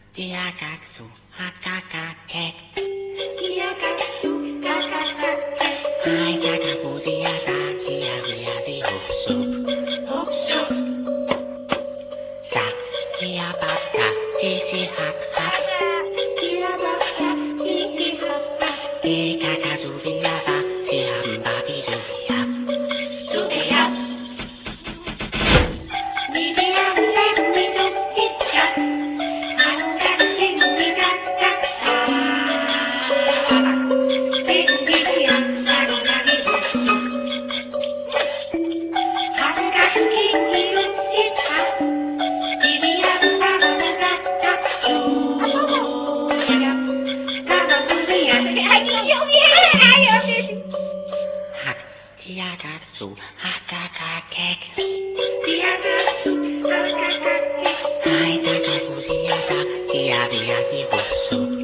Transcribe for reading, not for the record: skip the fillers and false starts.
Tiagaksu, hakakakek. Tiagaksu, kakakakek. Hai kakaku tiada, tiada hop sop. Hop sop. Sak, tiabata, tisi hak hak. Tiabata, tisi hak hak. Kakasu tiada, tiamba biduya. Dubiap. Nidiam dan miduk hijab. Angkat tinggi kakaksa. Tinggi yang sarunagi busuk. Angkat tinggi hijab. Nidiam sarunagi kakaksu. Hak, tiagaksu, hakakakek. Tiagaksu, kakakakek. Hai kakaku tiada, tiada hop sop.